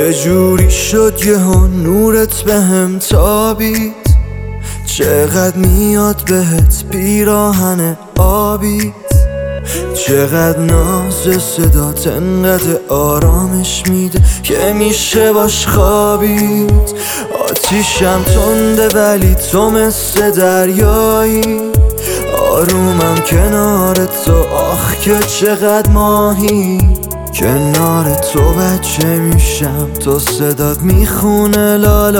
چجوری شد یهو نورت بهم تابید؟ چقدر میاد بهت پیراهن آبید؟ چقدر ناز صدات انقدر آرامش میده که میشه باش خوابید. آتیشم تنده ولی تو مثل دریایی، آرومم کنار تو، آخ که چقدر ماهی. کنار تو بچه میشم، تو صدات میخونه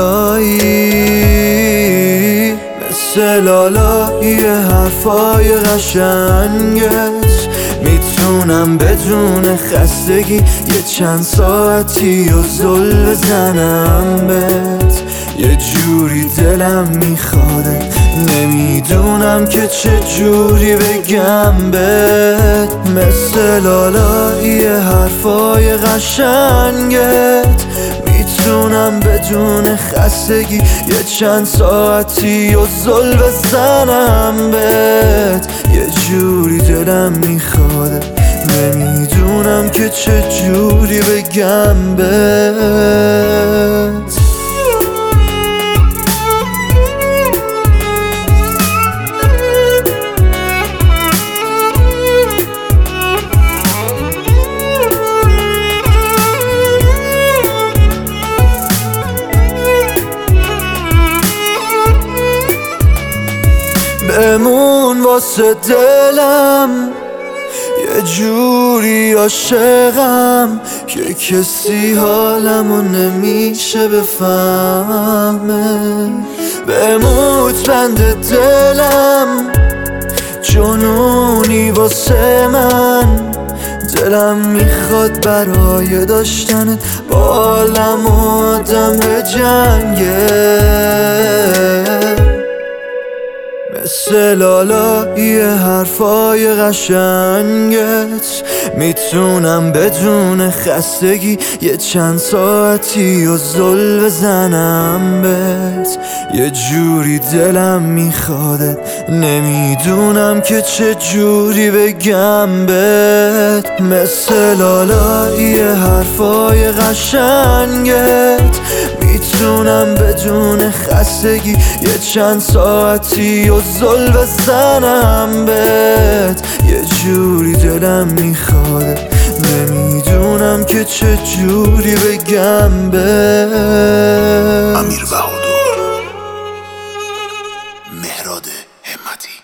لالایی، مثل لالایی حرفای قشنگت. میتونم بدون خستگی یه چند ساعتی و زل بزنم بهت، یه جوری دلم میخواد نمیدونم که چه جوری بگم بهت. مثل لالایی حرفای قشنگت، میتونم بدون خستگی یه چند ساعتی و زل بزنم بهت، یه جوری دلم میخواد نمیدونم که چه جوری بگم بهت. بمون واسه دلم، یه جوری عاشقم که کسی حالمو نمیشه بفهمه. بموت بند دلم، جنونی واسه من. دلم میخواد برای داشتن بالم آدم به جنگه، مثل لالایی حرفای قشنگت. میتونم بدون خستگی یه چند ساعتی و زل بزنم بهت، یه جوری دلم میخواد نمیدونم که چه جوری بگم بهت. مثل لالایی حرفای قشنگت، میتونم بدون خستگی یه چند ساعتی و زل بزنم بهت، یه جوری دلم میخواد نمیدونم که چه جوری بگم بهت. امیر بهادر، مهراد همتی.